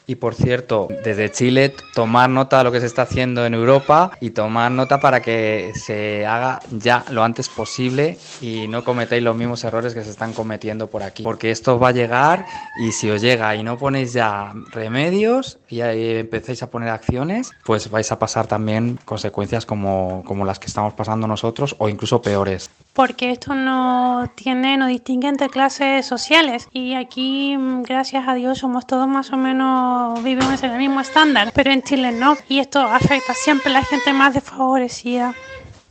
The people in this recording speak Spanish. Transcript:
Y por cierto, desde Chile, tomar nota de lo que se está haciendo en Europa y tomar nota para que se haga ya lo antes posible y no cometáis los mismos errores que se están cometiendo por aquí. Porque esto va a llegar y si os llega y no ponéis ya remedios y ahí empezáis a poner acciones, pues vais a pasar también consecuencias como las que estamos pasando nosotros o incluso peores. Porque esto no distingue entre clases sociales y aquí, gracias a Dios, somos todos más o menos, vivimos en el mismo estándar, pero en Chile no, y esto afecta siempre a la gente más desfavorecida.